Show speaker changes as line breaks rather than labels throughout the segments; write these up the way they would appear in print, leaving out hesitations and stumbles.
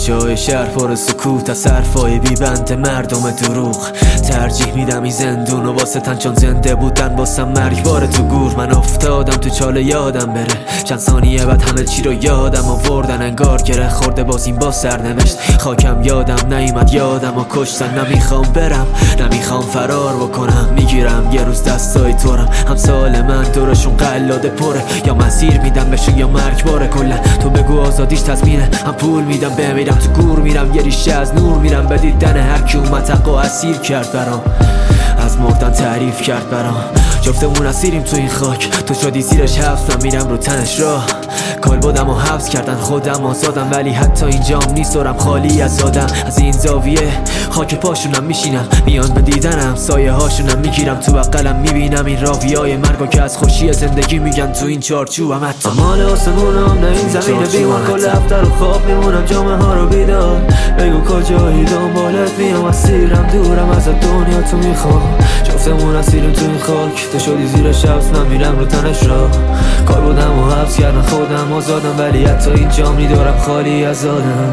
کجای شهر پر سکوت از حرفای بیبند مردم دروغ. ترجیح میدم این زندون و واسه تن، چون زنده بودن واسه مرگبار تو گور. من افتادم تو چاله یادم بره، چند ثانیه بعد همه چی رو یادم آوردن. انگار گره خورده بازیم با سرنوشت. خاکم یادم نیومد، یادم و کشتن. نمیخوام برم، نمیخوام فرار بکنم. میگیرم یه روز دستای تورم، همسال من دورشون قلاده پره. یا مسیر میدم بهشون یا مرگباره کلا. تو بگو آزادیش تضمینه، هم پول میدم بمیرم تو گور میرم. یه ریشه از نور میرم به دیدن هر کی اومد حق و اسیر کرد برام، از مردن تعریف کرد برام. جفتمون اسیریم تو این خاک، تو شدی زیرش حبس، من میرم رو تنش راه. کال بودم و حبس کردن خودم آزادم، ولی حتی اینجام نیستم خالی از آدم. از این زاویه خاک پاشونم میشینم، میان به دیدنم سایه هاشونم میگیرم. تو بقلم میبینم این راویای مرگو که از خوشی زندگی میگن تو این چارچوبم. حتی مال آسمونم نه این زمین بیمار، کل هفته رو خواب میمونم جامعه ها رو بیدار. بگو کجایی دنبالت میام، اسیرم دورم از دنیا تو میخوام. جفتمون اسیریم تو این خاک، تو شدی زیر شبس من میرم رو تنش را. کار بودم و حبس کردن خودم آزادم، ولی حتی این جام میدارم خالی از آدم.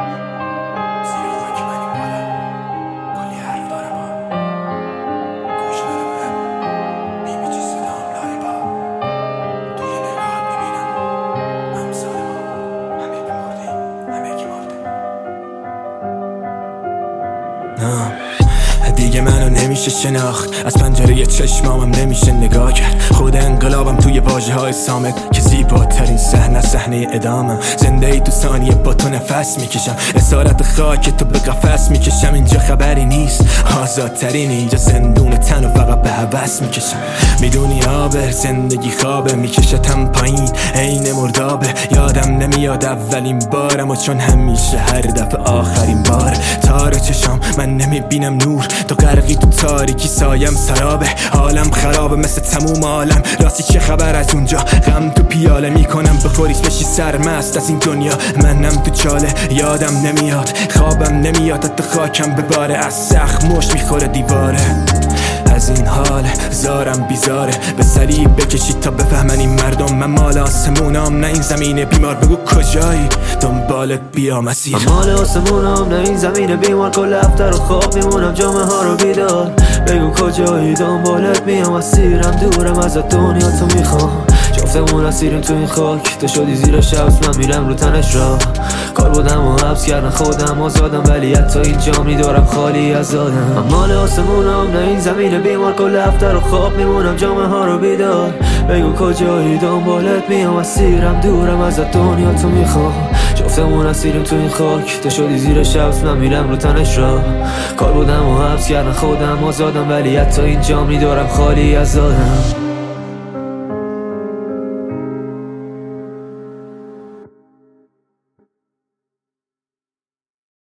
دیگه منو نمیشه شناخت، از پنجره چشمامم نمیشه نگاه کرد. خود انقلابم توی واژه های صامت که زیباترین صحنه ادامم. زنده ای تو ثانیه با تو نفس میکشم، اسارت خاک تو به قفس میکشم. اینجا خبری نیست، آزادترین اینجا زندون تن و فقط به هوس میکشم. میدونی آبه زندگی خوابه، میکشتم پایین عین مردابه. یادم نمیاد اولین بارم و چون همیشه هر دفعه آخرین بار. تار چشام من نمیبینم نور، تو غرقی تو تاریکی سایم سرابه. حالم خرابه مثل تموم عالم، راستی چه خبر از اونجا؟ غم تو پیاله میکنم بخوریش بشی سرمست از این دنیا. منم تو چاله یادم نمیاد، خوابم نمیاد، حتی خاکم به باره. از سخت مش میخوره دیواره، از این حال زارم بیزاره. به صلیب بکشید تا بفهمن این مردم من مال آسمونم نه این زمین بیمار. بگو کجایی دنبالت بیام اسیر.
من مال آسمونم نه این زمین بیمار، کل هفته رو خواب میمونم جامعه ها رو بیدار. بگو کجایی دنبالت بیام اسیرم دورم از دنیا تو میخوام. جفتمون اسیریم تو این خاک، تو شدی زیر شبس من میرم رو تنش را. کار بودم و حبس کردن خودم آزادم، ولی حتی این جام میدارم خالی از آدم. من مال آسمونم نه این زمین بیمار، کل هفته رو خواب میمونم جامعه ها رو بیدار. بگو کجایی دنبالت میام اسیرم دورم از دنیا تو میخوام. جفتمون اسیریم تو این خاک، تو شدی زیر شبس من میرم رو تنش را. کار بودم و حبس کردن خودم آزادم، ولی حتی این جام میدارم خالی از آدم.